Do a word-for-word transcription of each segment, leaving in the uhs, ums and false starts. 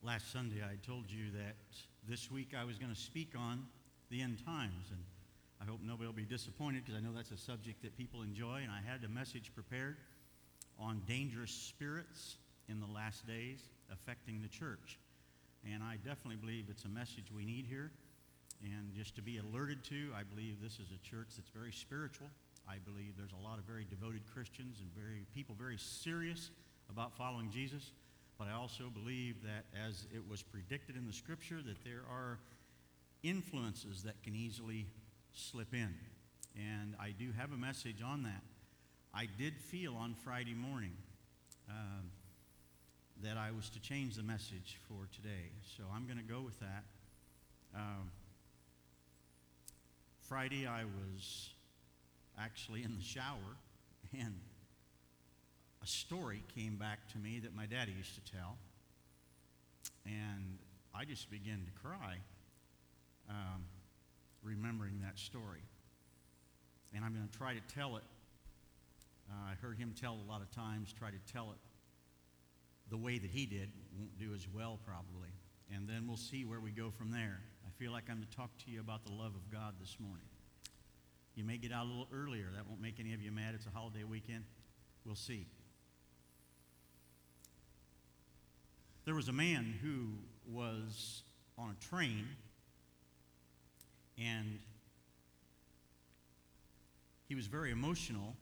Last Sunday I told you that this week I was going to speak on the end times, and I hope nobody will be disappointed because I know that's a subject that people enjoy, and I had a message prepared on dangerous spirits in the last days affecting the church. And I definitely believe it's a message we need here, and just to be alerted to. I believe this is a church that's very spiritual. I believe there's a lot of very devoted Christians and very people very serious about following Jesus. But I also believe that as it was predicted in the Scripture, that there are influences that can easily slip in. And I do have a message on that. I did feel on Friday morning um, that I was to change the message for today. So I'm going to go with that. Um, Friday I was actually in the shower, and a story came back to me that my daddy used to tell, and I just began to cry um, remembering that story. And I'm going to try to tell it. Uh, I heard him tell a lot of times, try to tell it the way that he did. Won't do as well probably. And then we'll see where we go from there. I feel like I'm to talk to you about the love of God this morning. You may get out a little earlier. That won't make any of you mad. It's a holiday weekend. We'll see. There was a man who was on a train, and he was very emotional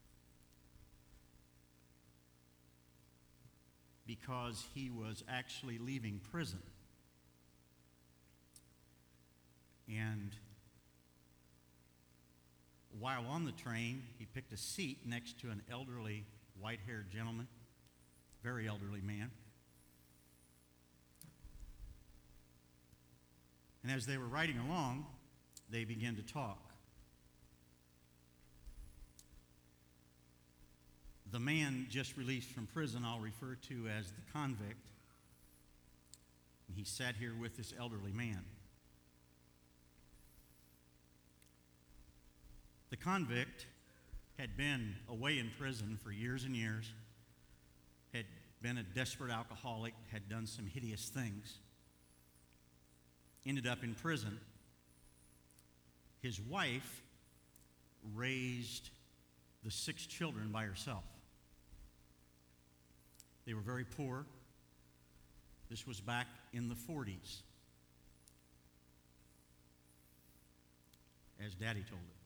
because he was actually leaving prison. And while on the train, he picked a seat next to an elderly, white-haired gentleman, very elderly man. And as they were riding along, they began to talk. The man just released from prison, I'll refer to as the convict, and he sat here with this elderly man. The convict had been away in prison for years and years, had been a desperate alcoholic, had done some hideous things, ended up in prison. His wife raised the six children by herself. They were very poor. This was back in the forties, as Daddy told it.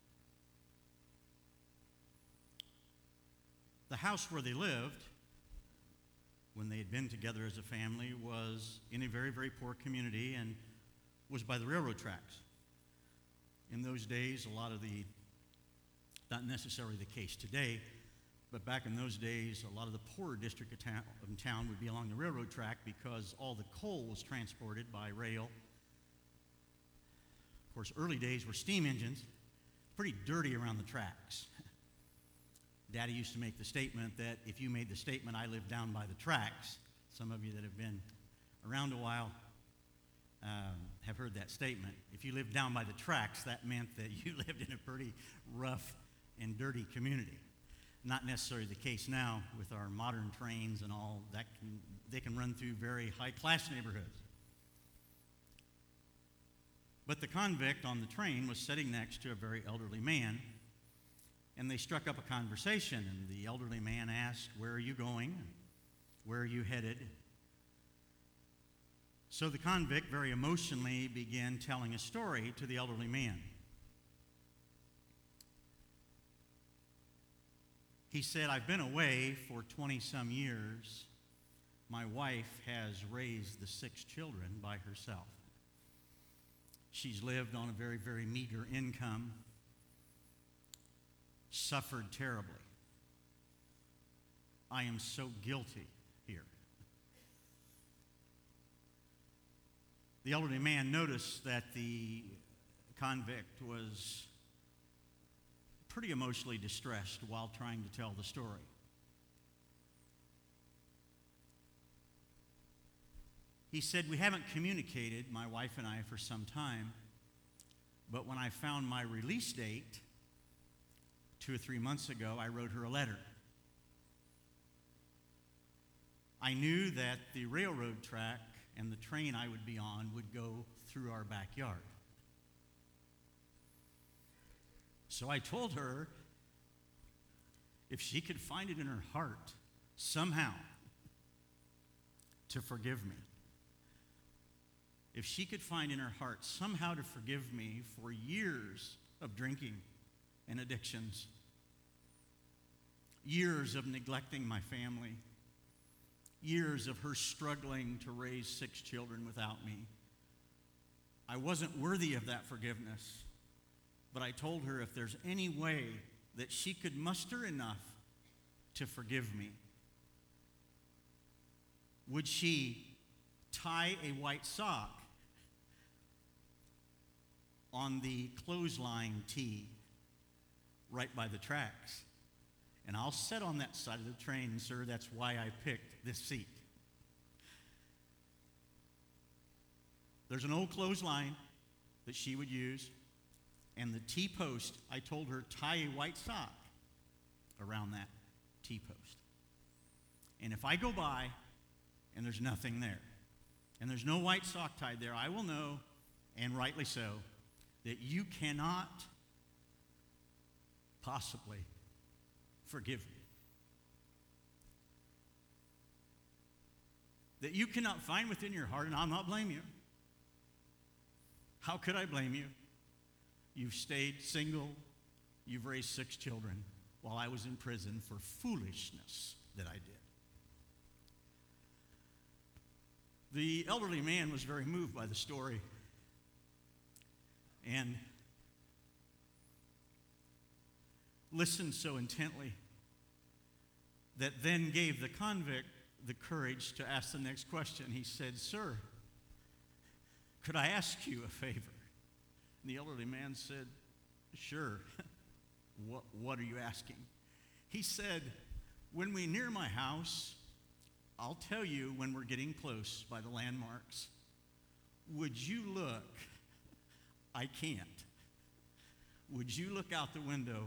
The house where they lived, when they had been together as a family, was in a very, very poor community and was by the railroad tracks. In those days, a lot of the, not necessarily the case today, but back in those days, a lot of the poorer district of town, of town would be along the railroad track because all the coal was transported by rail. Of course, early days were steam engines, pretty dirty around the tracks. Daddy used to make the statement that if you made the statement, I live down by the tracks, some of you that have been around a while um, have heard that statement. If you lived down by the tracks, that meant that you lived in a pretty rough and dirty community. Not necessarily the case now with our modern trains and all that. Can, they can run through very high-class neighborhoods. But the convict on the train was sitting next to a very elderly man, and they struck up a conversation, and the elderly man asked, "Where are you going? Where are you headed?" So the convict very emotionally began telling a story to the elderly man. He said, "I've been away for twenty-some years. My wife has raised the six children by herself. She's lived on a very, very meager income, suffered terribly. I am so guilty here." The elderly man noticed that the convict was pretty emotionally distressed while trying to tell the story. He said, "We haven't communicated, my wife and I, for some time, but when I found my release date two or three months ago, I wrote her a letter. I knew that the railroad track and the train I would be on would go through our backyard. So I told her if she could find it in her heart somehow to forgive me, if she could find in her heart somehow to forgive me for years of drinking and addictions, years of neglecting my family, years of her struggling to raise six children without me, I wasn't worthy of that forgiveness. But I told her if there's any way that she could muster enough to forgive me, would she tie a white sock on the clothesline tee right by the tracks? And I'll sit on that side of the train, sir. That's why I picked this seat. There's an old clothesline that she would use, and the T-post, I told her, tie a white sock around that T-post. And if I go by and there's nothing there, and there's no white sock tied there, I will know, and rightly so, that you cannot possibly forgive me. That you cannot find within your heart, and I'll not blame you. How could I blame you? You've stayed single. You've raised six children while I was in prison for foolishness that I did. The elderly man was very moved by the story, and listened so intently that then gave the convict the courage to ask the next question. He said, "Sir, could I ask you a favor?" And the elderly man said, "Sure." what, what are you asking? He said, "When we near my house, I'll tell you when we're getting close by the landmarks. Would you look?" I can't. "Would you look out the window?"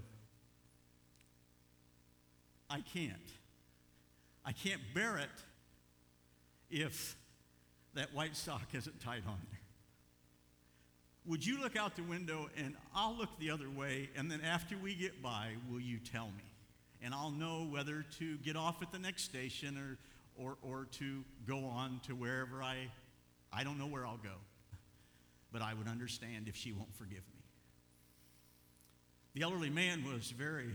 I can't. I can't bear it if that white sock isn't tied on there. "Would you look out the window and I'll look the other way, and then after we get by, will you tell me? And I'll know whether to get off at the next station or or, or to go on to wherever I, I don't know where I'll go. But I would understand if she won't forgive me." The elderly man was very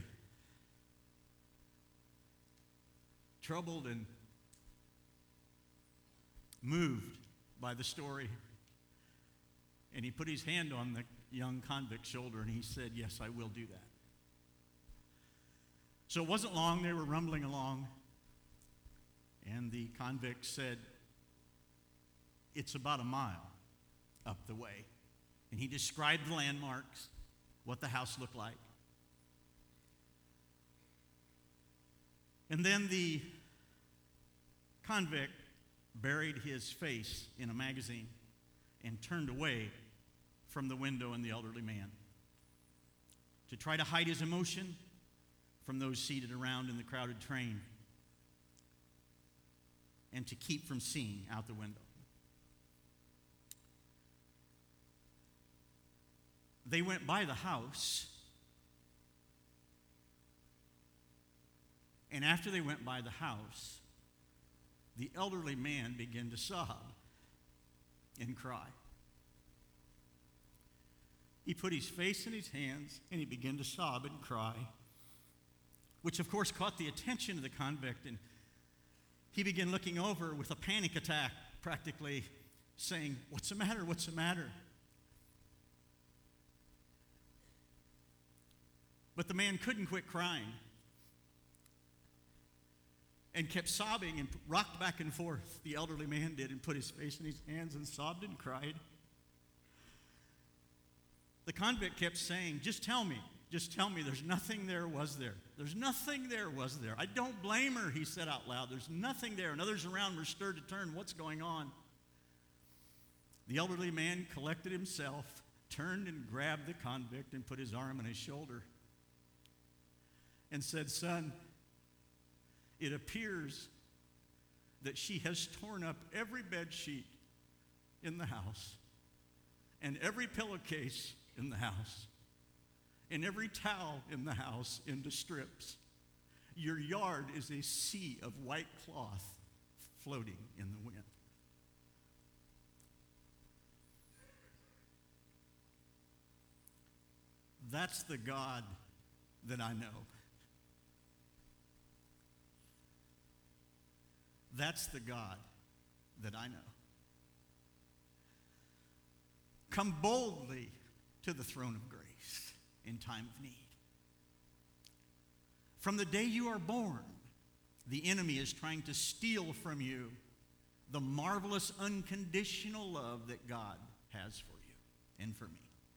troubled and moved by the story. And he put his hand on the young convict's shoulder and he said, "Yes, I will do that." So it wasn't long, they were rumbling along. And the convict said, "It's about a mile up the way." And he described the landmarks, what the house looked like. And then the convict buried his face in a magazine and turned away from the window and the elderly man to try to hide his emotion from those seated around in the crowded train and to keep from seeing out the window. They went by the house, and after they went by the house, the elderly man began to sob and cry. He put his face in his hands and he began to sob and cry, which of course caught the attention of the convict, and he began looking over with a panic attack, practically saying, "What's the matter? What's the matter?" But the man couldn't quit crying and kept sobbing and rocked back and forth. The elderly man did, and put his face in his hands and sobbed and cried. The convict kept saying, "Just tell me, just tell me, there's nothing there, was there? There's nothing there, was there? I don't blame her," he said out loud. "There's nothing there." And others around were stirred to turn. What's going on? The elderly man collected himself, turned and grabbed the convict and put his arm on his shoulder and said, "Son, it appears that she has torn up every bed sheet in the house, and every pillowcase in the house, and every towel in the house into strips. Your yard is a sea of white cloth floating in the wind. That's the God that I know. That's the God that I know. Come boldly to the throne of grace in time of need. From the day you are born, the enemy is trying to steal from you the marvelous unconditional love that God has for you and for me.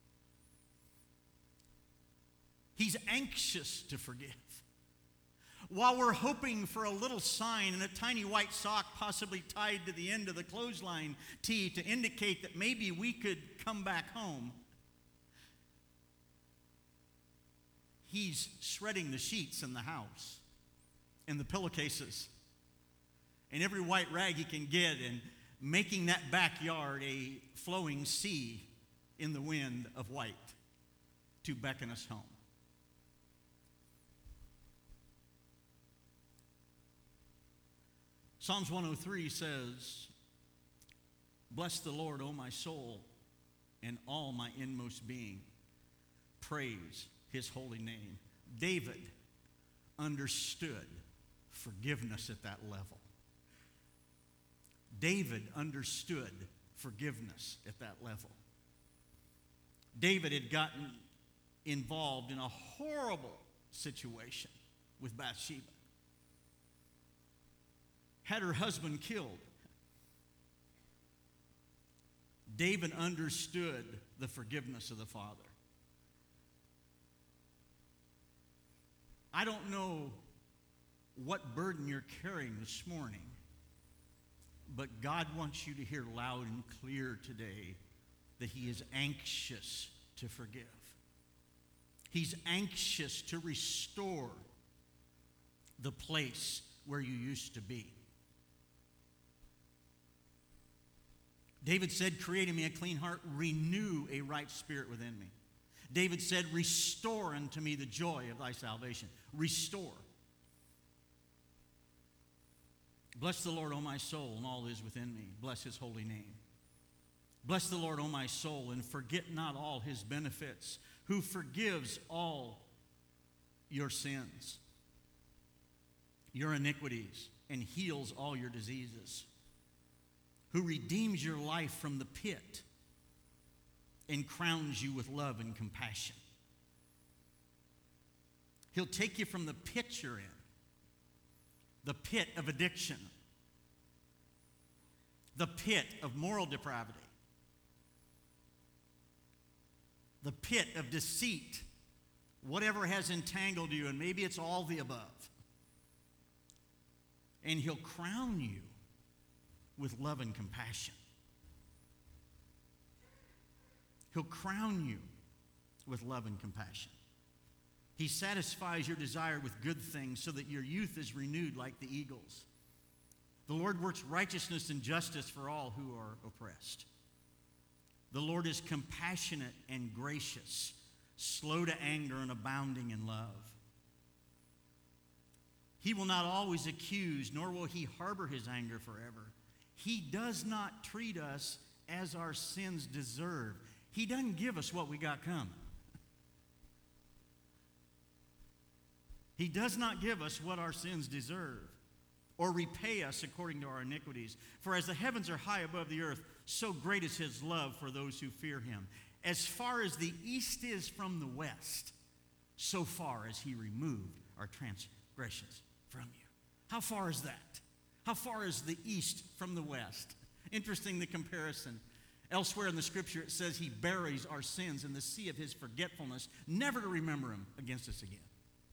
He's anxious to forgive. While we're hoping for a little sign and a tiny white sock possibly tied to the end of the clothesline tee to indicate that maybe we could come back home, he's shredding the sheets in the house and the pillowcases and every white rag he can get and making that backyard a flowing sea in the wind of white to beckon us home. Psalms one oh three says, "Bless the Lord, O my soul, and all my inmost being. Praise his holy name." David understood forgiveness at that level. David understood forgiveness at that level. David had gotten involved in a horrible situation with Bathsheba. Had her husband killed. David understood the forgiveness of the Father. I don't know what burden you're carrying this morning, but God wants you to hear loud and clear today that he is anxious to forgive. He's anxious to restore the place where you used to be. David said, "Create in me a clean heart, renew a right spirit within me." David said, "Restore unto me the joy of thy salvation." Restore. Bless the Lord, O my soul, and all that is within me. Bless his holy name. Bless the Lord, O my soul, and forget not all his benefits, who forgives all your sins, your iniquities, and heals all your diseases, who redeems your life from the pit and crowns you with love and compassion. He'll take you from the pit you're in, the pit of addiction, the pit of moral depravity, the pit of deceit, whatever has entangled you, and maybe it's all the above. And he'll crown you with love and compassion. He'll crown you with love and compassion. He satisfies your desire with good things so that your youth is renewed like the eagles. The Lord works righteousness and justice for all who are oppressed. The Lord is compassionate and gracious, slow to anger and abounding in love. He will not always accuse, nor will he harbor his anger forever. He does not treat us as our sins deserve. He doesn't give us what we got coming. He does not give us what our sins deserve or repay us according to our iniquities. For as the heavens are high above the earth, so great is his love for those who fear him. As far as the east is from the west, so far as he removed our transgressions from you. How far is that? How far is the east from the west? Interesting, the comparison. Elsewhere in the scripture it says he buries our sins in the sea of his forgetfulness, never to remember them against us again.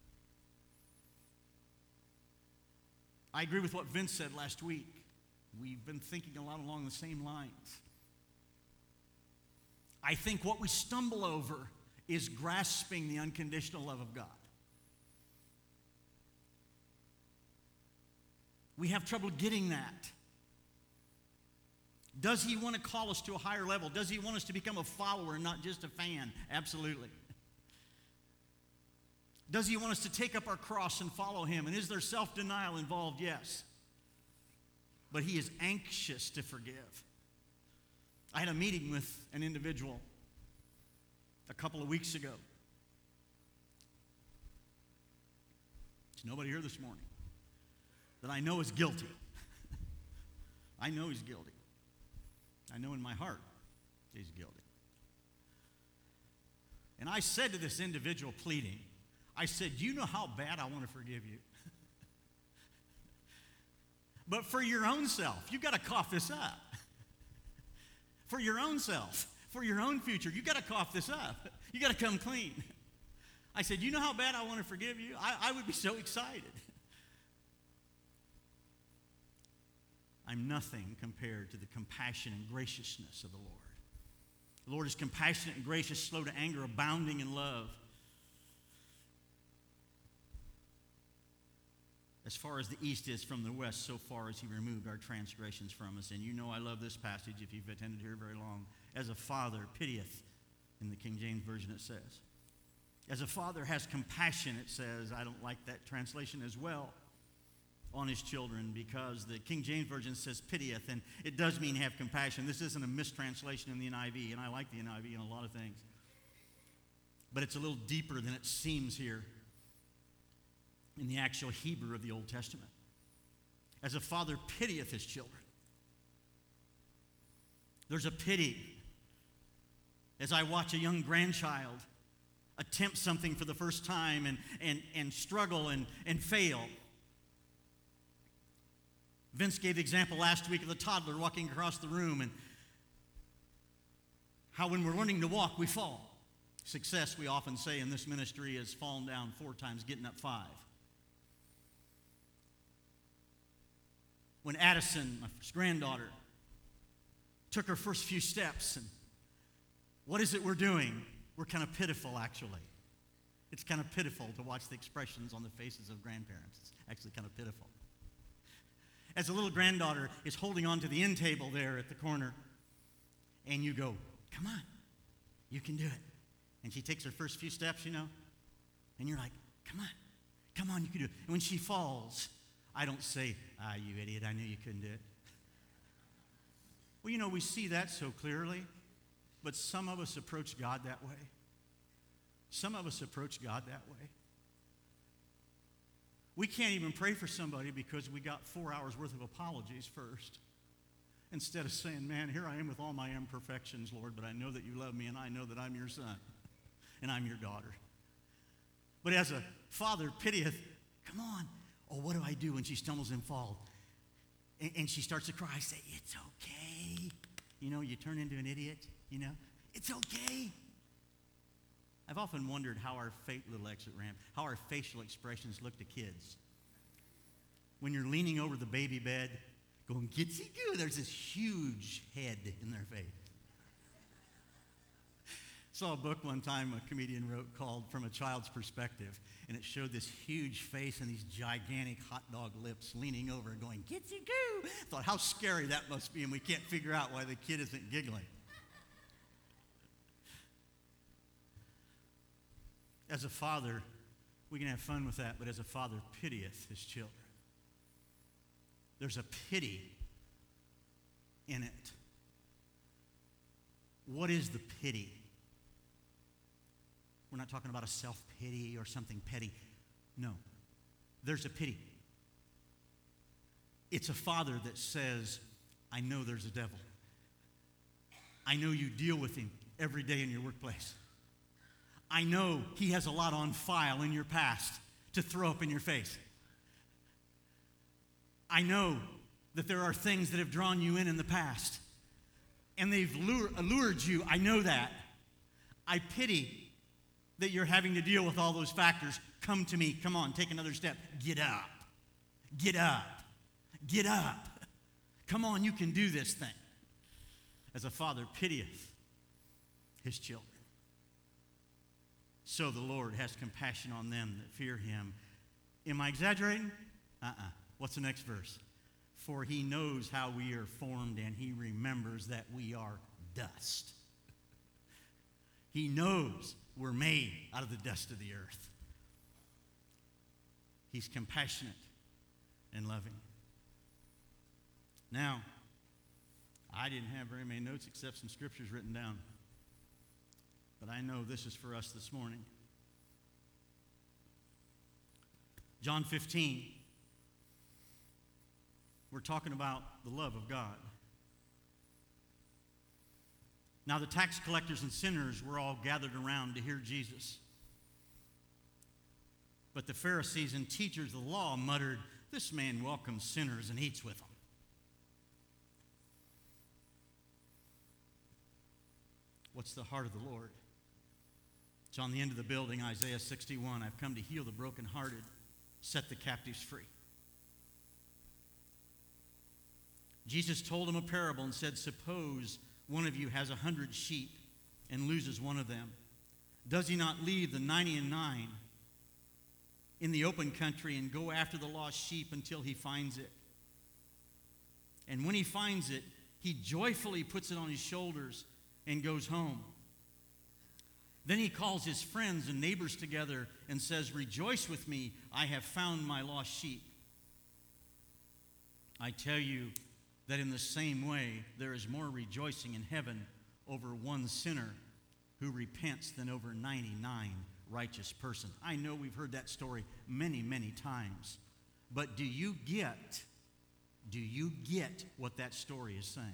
I agree with what Vince said last week. We've been thinking a lot along the same lines. I think what we stumble over is grasping the unconditional love of God. We have trouble getting that. Does he want to call us to a higher level? Does he want us to become a follower and not just a fan? Absolutely. Does he want us to take up our cross and follow him? And is there self-denial involved? Yes. But he is anxious to forgive. I had a meeting with an individual a couple of weeks ago. There's nobody here this morning that I know is guilty. I know he's guilty. I know in my heart he's guilty. And I said to this individual pleading, I said, do you know how bad I want to forgive you? But for your own self, you've got to cough this up. For your own self, for your own future, you've got to cough this up. You've got to come clean. I said, you know how bad I want to forgive you? I, I would be so excited. I'm nothing compared to the compassion and graciousness of the Lord. The Lord is compassionate and gracious, slow to anger, abounding in love. As far as the east is from the west, so far as he removed our transgressions from us. And you know I love this passage if you've attended here very long. As a father pitieth, in the King James Version it says. As a father has compassion, it says. I don't like that translation as well, on his children, because the King James Version says pitieth, and it does mean have compassion. This isn't a mistranslation in the N I V, and I like the N I V in a lot of things. But it's a little deeper than it seems here in the actual Hebrew of the Old Testament. As a father pitieth his children. There's a pity as I watch a young grandchild attempt something for the first time and, and, and struggle and, and fail. Vince gave the example last week of the toddler walking across the room and how when we're learning to walk, we fall. Success, we often say in this ministry, is falling down four times, getting up five. When Addison, my first granddaughter, took her first few steps, and what is it we're doing? We're kind of pitiful, actually. It's kind of pitiful to watch the expressions on the faces of grandparents. It's actually kind of pitiful. As a little granddaughter is holding on to the end table there at the corner, and you go, come on, you can do it. And she takes her first few steps, you know, and you're like, come on, come on, you can do it. And when she falls, I don't say, ah, you idiot, I knew you couldn't do it. Well, you know, we see that so clearly, but some of us approach God that way. Some of us approach God that way. We can't even pray for somebody because we got four hours worth of apologies first. Instead of saying, man, here I am with all my imperfections, Lord, but I know that you love me and I know that I'm your son and I'm your daughter. But as a father pitieth, come on. Oh, what do I do when she stumbles and falls? And, and she starts to cry. I say, it's okay. You know, you turn into an idiot, you know. It's okay. I've often wondered how our fake little exit ramp, how our facial expressions look to kids. When you're leaning over the baby bed, going, gitsy-goo, there's this huge head in their face. Saw a book one time a comedian wrote called From a Child's Perspective, and it showed this huge face and these gigantic hot dog lips leaning over and going, gitsy-goo. Thought, how scary that must be, and we can't figure out why the kid isn't giggling. As a father, we can have fun with that, but as a father pitieth his children. There's a pity in it. What is the pity? We're not talking about a self-pity or something petty. No. There's a pity. It's a father that says, I know there's a devil. I know you deal with him every day in your workplace. I know he has a lot on file in your past to throw up in your face. I know that there are things that have drawn you in in the past, and they've lure, allured you. I know that. I pity that you're having to deal with all those factors. Come to me. Come on, take another step. Get up. Get up. Get up. Come on, you can do this thing. As a father pitieth his children, so the Lord has compassion on them that fear him. Am I exaggerating? Uh-uh. What's the next verse? For he knows how we are formed, and he remembers that we are dust. He knows we're made out of the dust of the earth. He's compassionate and loving. Now, I didn't have very many notes except some scriptures written down. But I know this is for us this morning. John fifteen. We're talking about the love of God. Now the tax collectors and sinners were all gathered around to hear Jesus. But the Pharisees and teachers of the law muttered, "This man welcomes sinners and eats with them." What's the heart of the Lord? It's on the end of the building, Isaiah sixty-one. I've come to heal the brokenhearted, set the captives free. Jesus told him a parable and said, "Suppose one of you has a hundred sheep and loses one of them. Does he not leave the ninety and nine in the open country and go after the lost sheep until he finds it? And when he finds it, he joyfully puts it on his shoulders and goes home. Then he calls his friends and neighbors together and says, 'Rejoice with me, I have found my lost sheep.' I tell you that in the same way, there is more rejoicing in heaven over one sinner who repents than over ninety-nine righteous persons." I know we've heard that story many, many times. But do you get, do you get what that story is saying?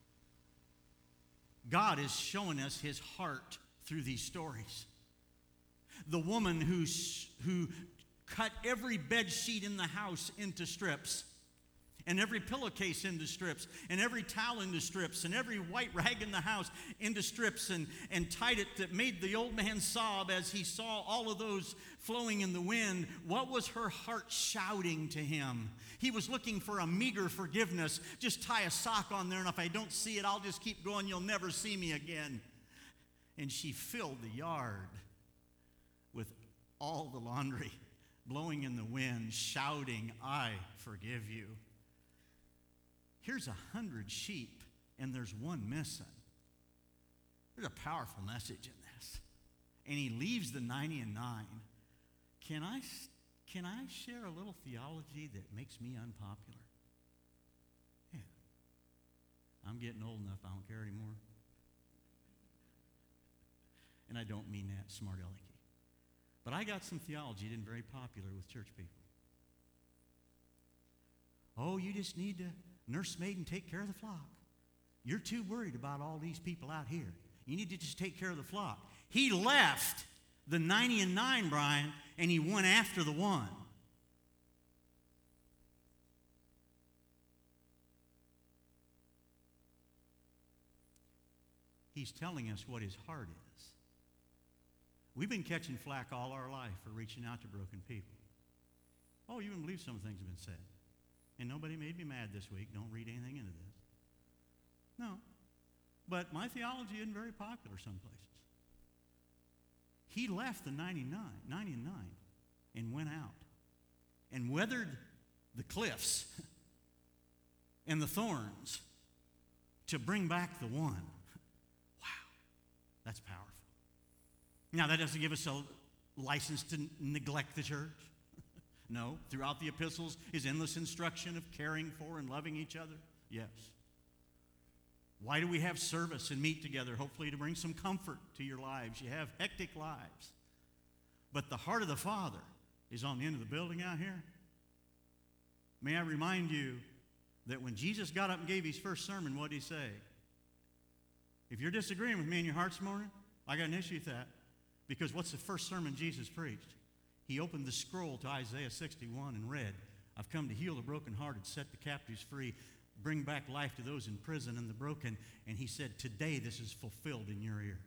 God is showing us his heart through these stories. The woman who, who cut every bed sheet in the house into strips, and every pillowcase into strips, and every towel into strips, and every white rag in the house into strips, and, and tied it, that made the old man sob as he saw all of those flowing in the wind. What was her heart shouting to him? He was looking for a meager forgiveness. Just tie a sock on there, and if I don't see it, I'll just keep going. You'll never see me again. And she filled the yard with all the laundry, blowing in the wind, shouting, "I forgive you." Here's a hundred sheep, and there's one missing. There's a powerful message in this. And he leaves the ninety and nine. Can I, can I share a little theology that makes me unpopular? Yeah. I'm getting old enough, I don't care anymore. And I don't mean that smart alecky. But I got some theology that isn't very popular with church people. Oh, you just need to nursemaid and take care of the flock. You're too worried about all these people out here. You need to just take care of the flock. He left the ninety and nine, Brian, and he went after the one. He's telling us what his heart is. We've been catching flack all our life for reaching out to broken people. Oh, you wouldn't believe some things have been said. And nobody made me mad this week. Don't read anything into this. No. But my theology isn't very popular some places. He left the ninety-nine, ninety and nine and went out and weathered the cliffs and the thorns to bring back the one. Wow, that's powerful. Now, that doesn't give us a license to neglect the church. No, throughout the epistles is endless instruction of caring for and loving each other. Yes. Why do we have service and meet together? Hopefully to bring some comfort to your lives. You have hectic lives. But the heart of the Father is on the end of the building out here. May I remind you that when Jesus got up and gave his first sermon, what did he say? If you're disagreeing with me in your heart this morning, I got an issue with that. Because what's the first sermon Jesus preached? He opened the scroll to Isaiah sixty-one and read, "I've come to heal the brokenhearted, set the captives free, bring back life to those in prison and the broken." And he said, today this is fulfilled in your ears.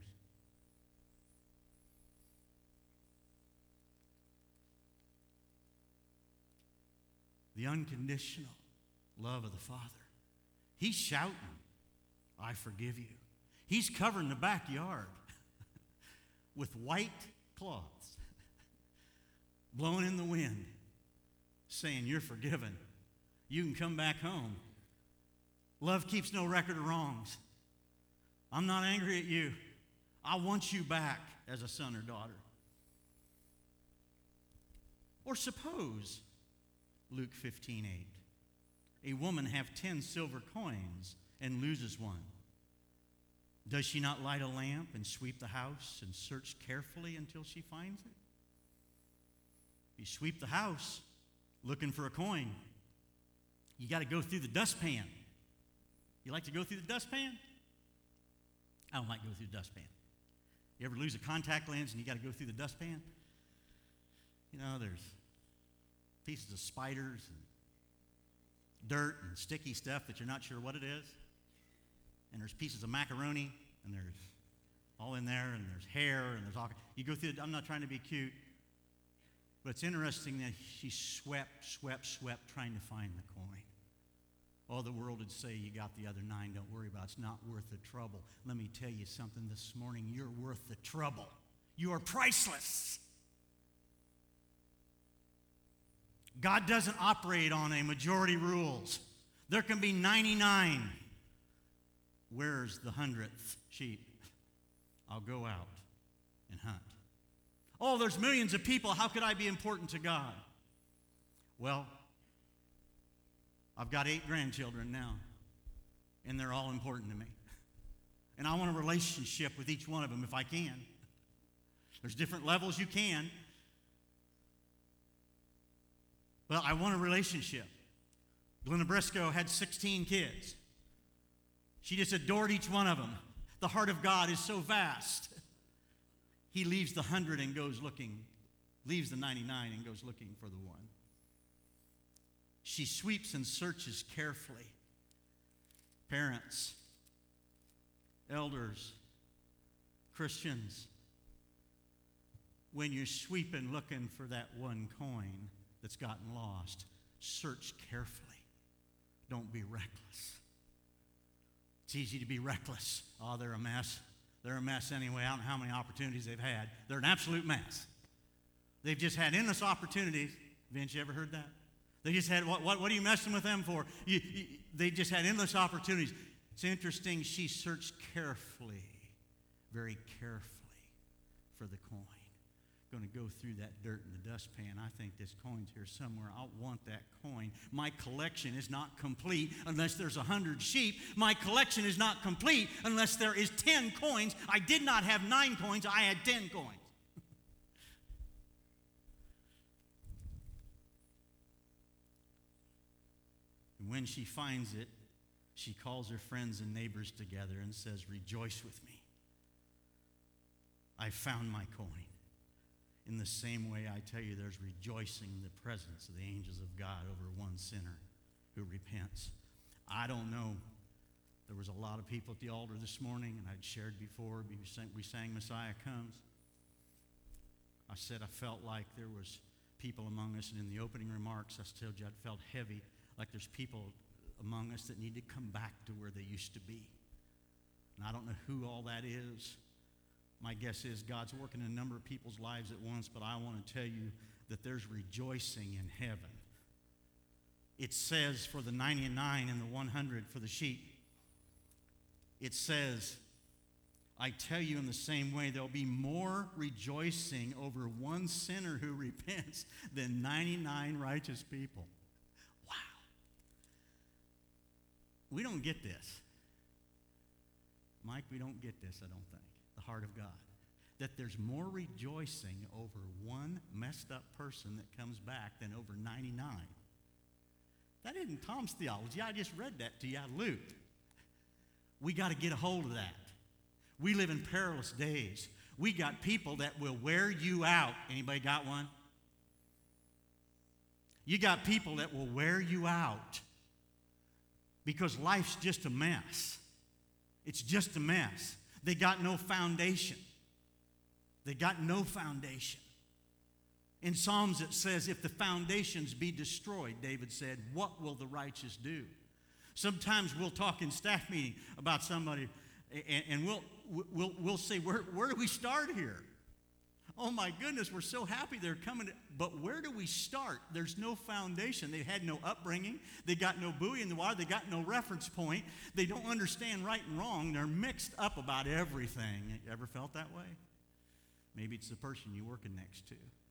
The unconditional love of the Father. He's shouting, "I forgive you." He's covering the backyard with white cloths, blowing in the wind, saying, "You're forgiven. you can come back home. Love keeps no record of wrongs. I'm not angry at you. I want you back as a son or daughter. Or suppose, Luke fifteen eight, a woman have ten silver coins and loses one. Does she not light a lamp and sweep the house and search carefully until she finds it? You sweep the house looking for a coin. You got to go through the dustpan. You like to go through the dustpan? I don't like to go through the dustpan. You ever lose a contact lens and you got to go through the dustpan? You know, there's pieces of spiders and dirt and sticky stuff that you're not sure what it is. And there's pieces of macaroni, and there's all in there, and there's hair, and there's all. You go through. I'm not trying to be cute, but it's interesting that she swept, swept, swept, trying to find the coin. Oh, the world would say, you got the other nine, don't worry about it. It's not worth the trouble. Let me tell you something this morning. You're worth the trouble. You are priceless. God doesn't operate on a majority rules. There can be ninety-nine. Where's the hundredth sheep? I'll go out and hunt. Oh, there's millions of people. How could I be important to God? Well, I've got eight grandchildren now, and they're all important to me. And I want a relationship with each one of them if I can. There's different levels you can. Well, I want a relationship. Glenna Briscoe had sixteen kids. She just adored each one of them. The heart of God is so vast. He leaves the hundred and goes looking, leaves the ninety-nine and goes looking for the one. She sweeps and searches carefully. Parents, elders, Christians, when you're sweeping looking for that one coin that's gotten lost, search carefully. Don't be reckless. It's easy to be reckless. Oh, they're a mess. They're a mess anyway. I don't know how many opportunities they've had. They're an absolute mess. They've just had endless opportunities. Vince, you ever heard that? They just had, what, what, what are you messing with them for? You, you, they just had endless opportunities. It's interesting, she searched carefully, very carefully for the coin. Going to go through that dirt in the dustpan. I think this coin's here somewhere. I want that coin. My collection is not complete unless there's a hundred sheep. My collection is not complete unless there is ten coins. I did not have nine coins. I had ten coins. And when she finds it, she calls her friends and neighbors together and says, "Rejoice with me. I found my coin." In the same way, I tell you, there's rejoicing in the presence of the angels of God over one sinner who repents. I don't know. There was a lot of people at the altar this morning, and I'd shared before. We sang, we sang Messiah Comes. I said I felt like there was people among us, and in the opening remarks, I told you I felt heavy, like there's people among us that need to come back to where they used to be. And I don't know who all that is. My guess is God's working in a number of people's lives at once, but I want to tell you that there's rejoicing in heaven. It says for the ninety-nine and the one hundred for the sheep, it says, I tell you in the same way, there'll be more rejoicing over one sinner who repents than ninety-nine righteous people. Wow. We don't get this. Mike, we don't get this, I don't think. The heart of God. That there's more rejoicing over one messed up person that comes back than over ninety-nine. That isn't Tom's theology. I just read that to you out of Luke. We got to get a hold of that. We live in perilous days. We got people that will wear you out. Anybody got one? You got people that will wear you out because life's just a mess. It's just a mess. They got no foundation. They got no foundation. In Psalms it says, if the foundations be destroyed, David said, what will the righteous do? Sometimes we'll talk in staff meeting about somebody, and, and we'll, we'll, we'll say, where, where do we start here? Oh my goodness, we're so happy they're coming. But where do we start? There's no foundation. They had no upbringing. They got no buoy in the water. They got no reference point. They don't understand right and wrong. They're mixed up about everything. Ever felt that way? Maybe it's the person you're working next to.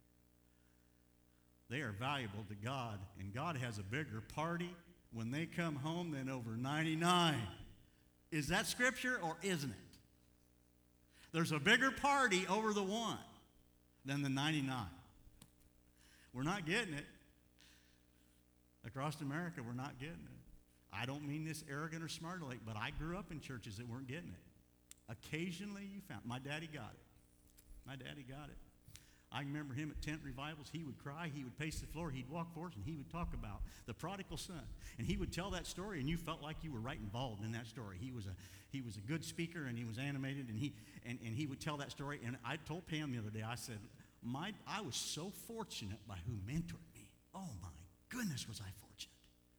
They are valuable to God, and God has a bigger party when they come home than over ninety-nine. Is that scripture or isn't it? There's a bigger party over the one than the ninety-nine. We're not getting it. Across America, we're not getting it. I don't mean this arrogant or smart aleck, but I grew up in churches that weren't getting it. Occasionally you found, my daddy got it. My daddy got it. I remember him at tent revivals. He would cry, he would pace the floor, he'd walk forward, and he would talk about the prodigal son. And he would tell that story, and you felt like you were right involved in that story. He was a he was a good speaker, and he was animated, and he and, and he would tell that story. And I told Pam the other day, I said, my I was so fortunate by who mentored me. Oh my goodness, was I fortunate.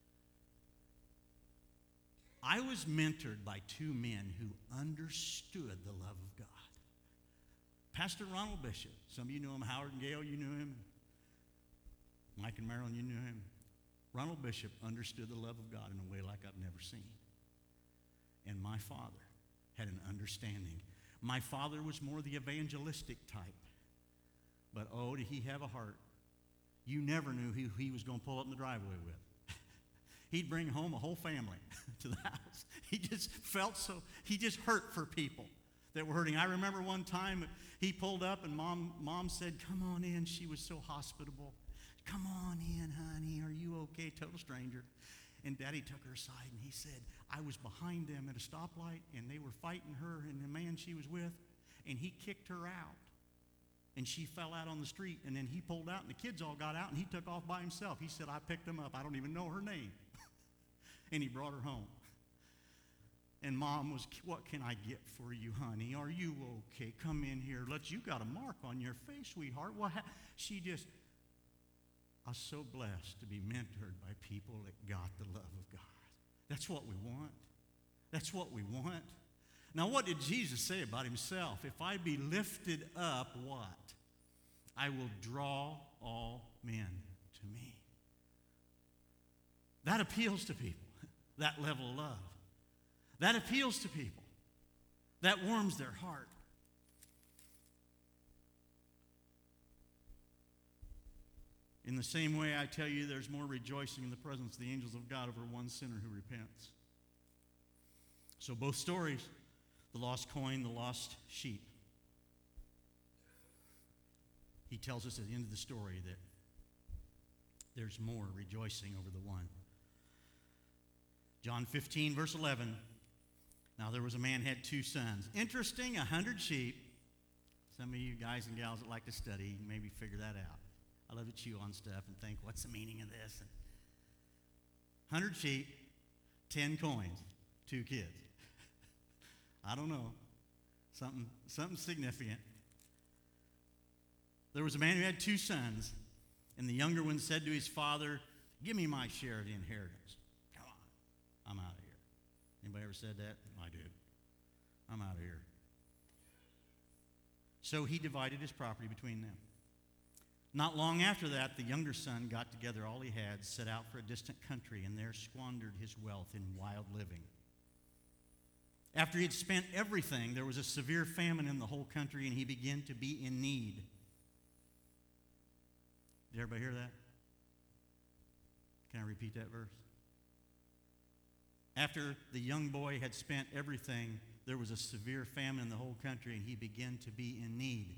I was mentored by two men who understood the love of God. Pastor Ronald Bishop, some of you know him, Howard and Gail, you knew him. Mike and Marilyn, you knew him. Ronald Bishop understood the love of God in a way like I've never seen. And my father had an understanding. My father was more the evangelistic type. But oh, did he have a heart. You never knew who he was going to pull up in the driveway with. He'd bring home a whole family to the house. He just felt so, he just hurt for people that were hurting. I remember one time he pulled up and mom, mom said, come on in. She was so hospitable. Come on in, honey. Are you okay? Total stranger. And Daddy took her aside and he said, I was behind them at a stoplight and they were fighting her and the man she was with, and he kicked her out. And she fell out on the street, and then he pulled out and the kids all got out and he took off by himself. He said, I picked them up. I don't even know her name. And he brought her home. And Mom was, what can I get for you, honey? Are you okay? Come in here. Let's, you got a mark on your face, sweetheart. What ha-? She just, I was so blessed to be mentored by people that got the love of God. That's what we want. That's what we want. Now, what did Jesus say about himself? If I be lifted up, what? I will draw all men to me. That appeals to people, that level of love. That appeals to people. That warms their heart. In the same way, I tell you, there's more rejoicing in the presence of the angels of God over one sinner who repents. So both stories, the lost coin, the lost sheep. He tells us at the end of the story that there's more rejoicing over the one. John fifteen, verse eleven. Now there was a man who had two sons. Interesting, a hundred sheep. Some of you guys and gals that like to study, maybe figure that out. I love to chew on stuff and think, what's the meaning of this? And hundred sheep, ten coins, two kids. I don't know. Something, something significant. There was a man who had two sons, and the younger one said to his father, give me my share of the inheritance. Come on, I'm out of here. Anybody ever said that? I did. I'm out of here. So he divided his property between them. Not long after that, the younger son got together all he had, set out for a distant country, and there squandered his wealth in wild living. After he had spent everything, there was a severe famine in the whole country, and he began to be in need. Did everybody hear that? Can I repeat that verse? After the young boy had spent everything, there was a severe famine in the whole country, and he began to be in need.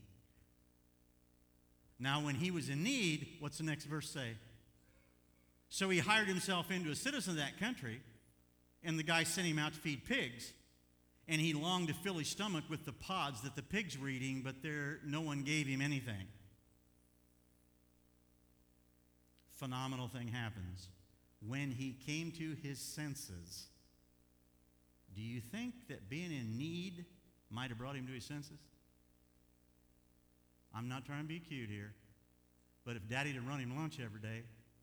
Now, when he was in need, what's the next verse say? So he hired himself into a citizen of that country, and the guy sent him out to feed pigs. And he longed to fill his stomach with the pods that the pigs were eating, but there no one gave him anything. Phenomenal thing happens. When he came to his senses, do you think that being in need might have brought him to his senses? I'm not trying to be cute here, but if Daddy had run him lunch every day,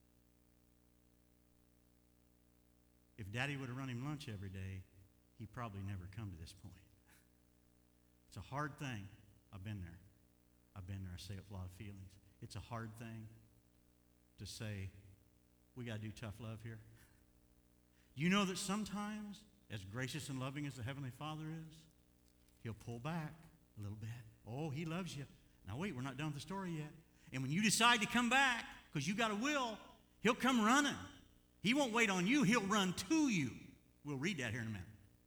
if Daddy would have run him lunch every day, he'd probably never come to this point. It's a hard thing. I've been there. I've been there. I say it with a lot of feelings. It's a hard thing to say, we got to do tough love here. You know that sometimes, as gracious and loving as the Heavenly Father is, He'll pull back a little bit. Oh, He loves you. Now wait, we're not done with the story yet. And when you decide to come back, because you got a will, He'll come running. He won't wait on you. He'll run to you. We'll read that here in a minute.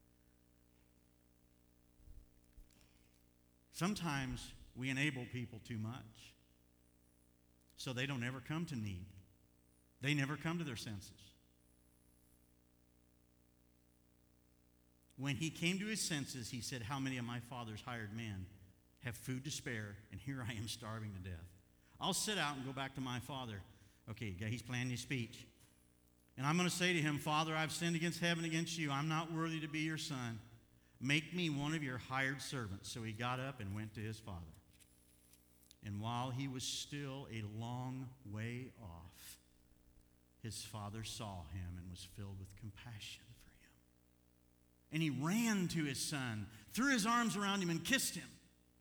Sometimes we enable people too much, so they don't ever come to need. They never come to their senses. When he came to his senses, he said, how many of my father's hired men have food to spare, and here I am starving to death? I'll sit out and go back to my father. Okay, he's planning his speech. And I'm going to say to him, Father, I've sinned against heaven, against you. I'm not worthy to be your son. Make me one of your hired servants. So he got up and went to his father. And while he was still a long way off, his father saw him and was filled with compassion for him. And he ran to his son, threw his arms around him, and kissed him.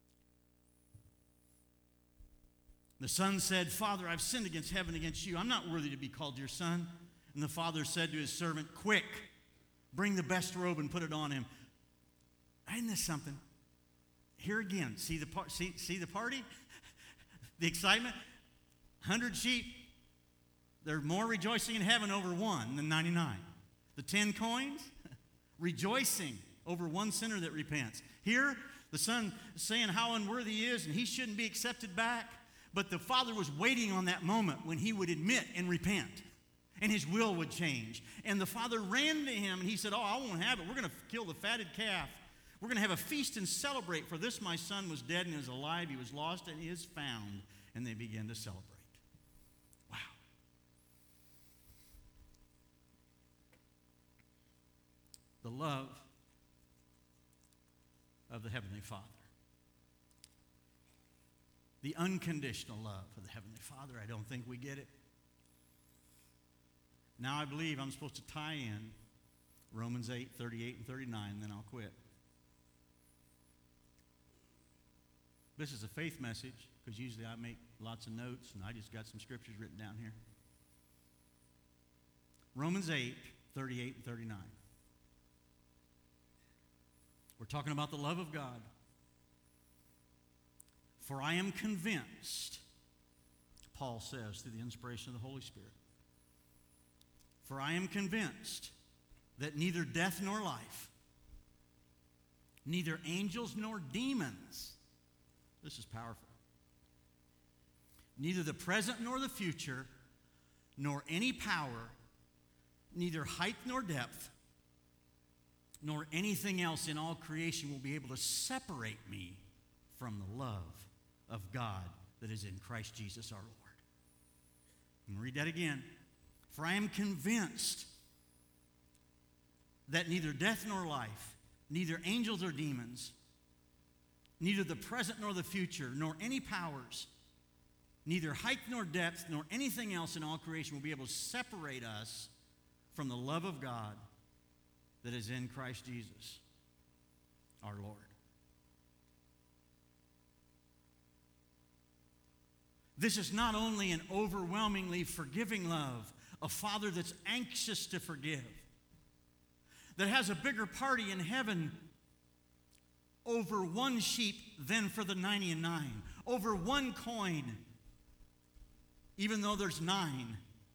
The son said, Father, I've sinned against heaven, against you. I'm not worthy to be called your son. And the father said to his servant, quick, bring the best robe and put it on him. Isn't this something? Here again, see the, par- see, see the party? The excitement? Hundred sheep, they're more rejoicing in heaven over one than ninety-nine. The ten coins, rejoicing over one sinner that repents. Here, the son saying how unworthy he is and he shouldn't be accepted back. But the father was waiting on that moment when he would admit and repent. And his will would change. And the father ran to him and he said, oh, I won't have it. We're going to kill the fatted calf. We're going to have a feast and celebrate. For this my son was dead and is alive. He was lost and is found. And they began to celebrate. Wow. The love of the Heavenly Father. The unconditional love of the Heavenly Father. I don't think we get it. Now I believe I'm supposed to tie in Romans eight, thirty-eight and thirty-nine, and then I'll quit. This is a faith message, because usually I make lots of notes, and I just got some scriptures written down here. Romans eight, thirty-eight and thirty-nine. We're talking about the love of God. For I am convinced, Paul says through the inspiration of the Holy Spirit, for I am convinced that neither death nor life, neither angels nor demons, this is powerful, neither the present nor the future, nor any power, neither height nor depth, nor anything else in all creation will be able to separate me from the love of God that is in Christ Jesus our Lord. I'm going to read that again. For I am convinced that neither death nor life, neither angels or demons, neither the present nor the future, nor any powers, neither height nor depth, nor anything else in all creation will be able to separate us from the love of God that is in Christ Jesus our Lord. This is not only an overwhelmingly forgiving love, a Father that's anxious to forgive, that has a bigger party in heaven over one sheep than for the ninety-nine, over one coin, even though there's nine,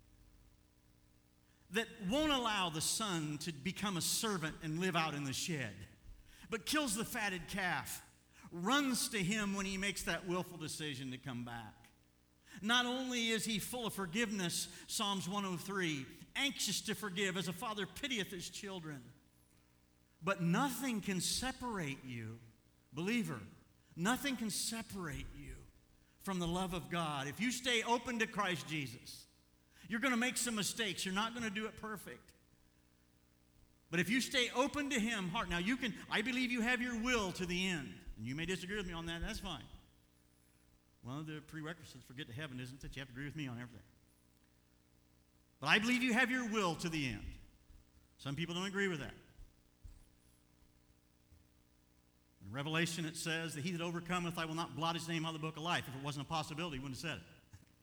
that won't allow the son to become a servant and live out in the shed, but kills the fatted calf, runs to him when he makes that willful decision to come back. Not only is he full of forgiveness, Psalms one oh three, anxious to forgive as a father pitieth his children, but nothing can separate you, believer, nothing can separate you from the love of God. If you stay open to Christ Jesus, you're going to make some mistakes. You're not going to do it perfect. But if you stay open to him, heart, now you can, I believe you have your will to the end. And you may disagree with me on that, that's fine. One of the prerequisites for getting to heaven isn't that you have to agree with me on everything. But I believe you have your will to the end. Some people don't agree with that. In Revelation it says that he that overcometh, I will not blot his name out of the book of life. If it wasn't a possibility, he wouldn't have said it.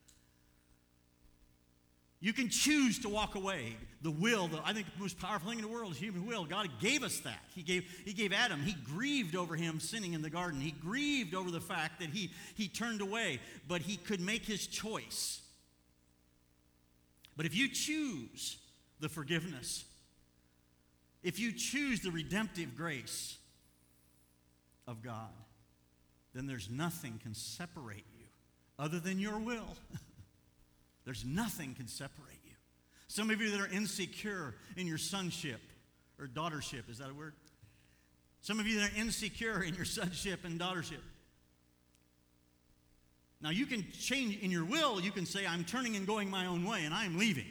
You can choose to walk away. The will, the, I think the most powerful thing in the world is human will. God gave us that. He gave, he gave Adam. He grieved over him sinning in the garden. He grieved over the fact that he, he turned away, but he could make his choice. But if you choose the forgiveness, if you choose the redemptive grace of God, then there's nothing can separate you other than your will. There's nothing can separate you. Some of you that are insecure in your sonship or daughtership, is that a word? Some of you that are insecure in your sonship and daughtership. Now you can change in your will, you can say, I'm turning and going my own way and I'm leaving.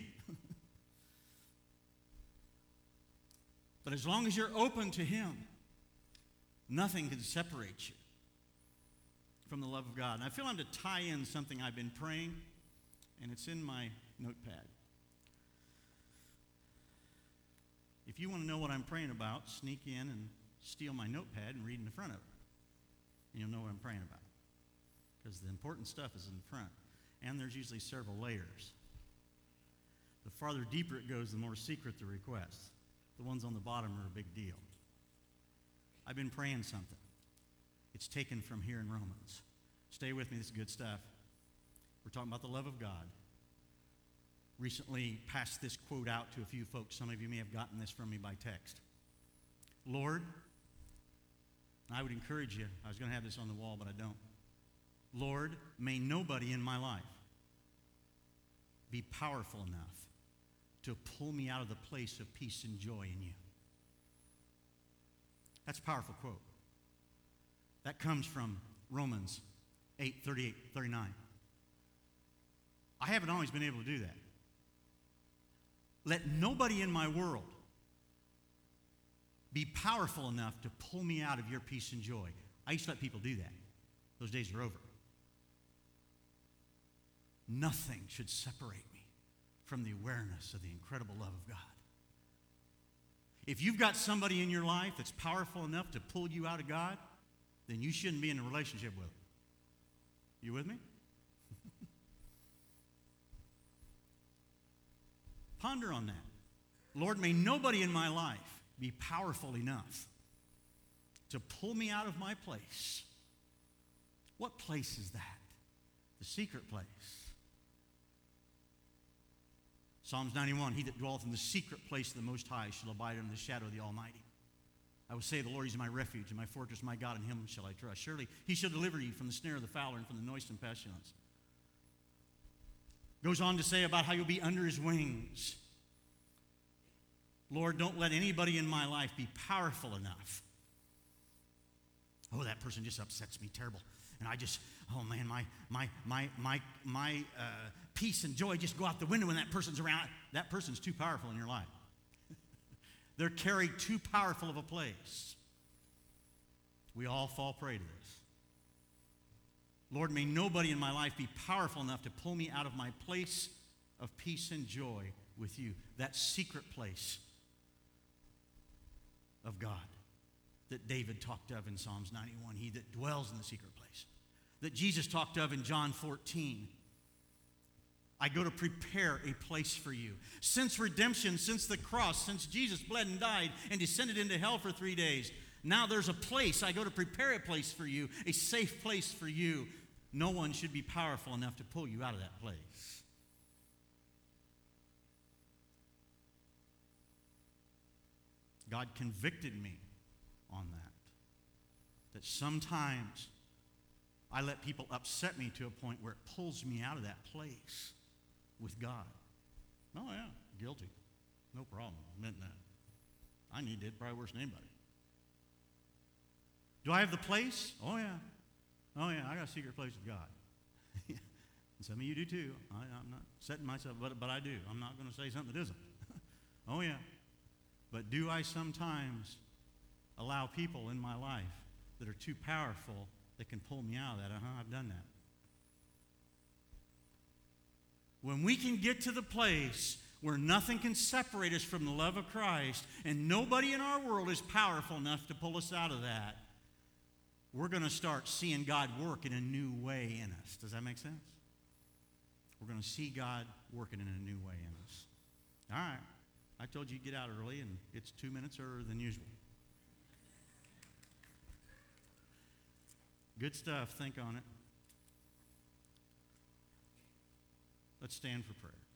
But as long as you're open to Him, nothing can separate you from the love of God. And I feel I'm to tie in something I've been praying, and it's in my notepad. If you want to know what I'm praying about, sneak in and steal my notepad and read in the front of it. And you'll know what I'm praying about. Because the important stuff is in the front. And there's usually several layers. The farther deeper it goes, the more secret the requests. The ones on the bottom are a big deal. I've been praying something. It's taken from here in Romans. Stay with me, this is good stuff. We're talking about the love of God. Recently passed this quote out to a few folks. Some of you may have gotten this from me by text. Lord, I would encourage you, I was going to have this on the wall, but I don't. Lord, may nobody in my life be powerful enough to pull me out of the place of peace and joy in you. That's a powerful quote. That comes from Romans eight, thirty-eight, thirty-nine. I haven't always been able to do that. Let nobody in my world be powerful enough to pull me out of your peace and joy. I used to let people do that. Those days are over. Nothing should separate me from the awareness of the incredible love of God. If you've got somebody in your life that's powerful enough to pull you out of God, then you shouldn't be in a relationship with them. You with me? Ponder on that. Lord, may nobody in my life be powerful enough to pull me out of my place. What place is that? The secret place. Psalms ninety-one, he that dwelleth in the secret place of the Most High shall abide under the shadow of the Almighty. I will say, the Lord is my refuge and my fortress, my God, in him shall I trust. Surely he shall deliver you from the snare of the fowler and from the noisome pestilence. Goes on to say about how you'll be under his wings. Lord, don't let anybody in my life be powerful enough. Oh, that person just upsets me terrible. And I just, oh man, my my my my my uh, peace and joy just go out the window when that person's around. That person's too powerful in your life. They're carried too powerful of a place. We all fall prey to this. Lord, may nobody in my life be powerful enough to pull me out of my place of peace and joy with you. That secret place of God that David talked of in Psalms ninety-one. He that dwells in the secret place. That Jesus talked of in John fourteen. I go to prepare a place for you. Since redemption, since the cross, since Jesus bled and died and descended into hell for three days, now there's a place. I go to prepare a place for you, a safe place for you. No one should be powerful enough to pull you out of that place. God convicted me on that. That sometimes I let people upset me to a point where it pulls me out of that place with God. Oh yeah, guilty. No problem. Admitting that. I need it probably worse than anybody. Do I have the place? Oh yeah. Oh yeah, I got a secret place with God. And some of you do too. I, I'm not setting myself, but, but I do. I'm not going to say something that isn't. Oh yeah. But do I sometimes allow people in my life that are too powerful that can pull me out of that? Uh-huh, I've done that. When we can get to the place where nothing can separate us from the love of Christ and nobody in our world is powerful enough to pull us out of that, we're going to start seeing God work in a new way in us. Does that make sense? We're going to see God working in a new way in us. All right. I told you to get out early, and it's two minutes earlier than usual. Good stuff. Think on it. Let's stand for prayer.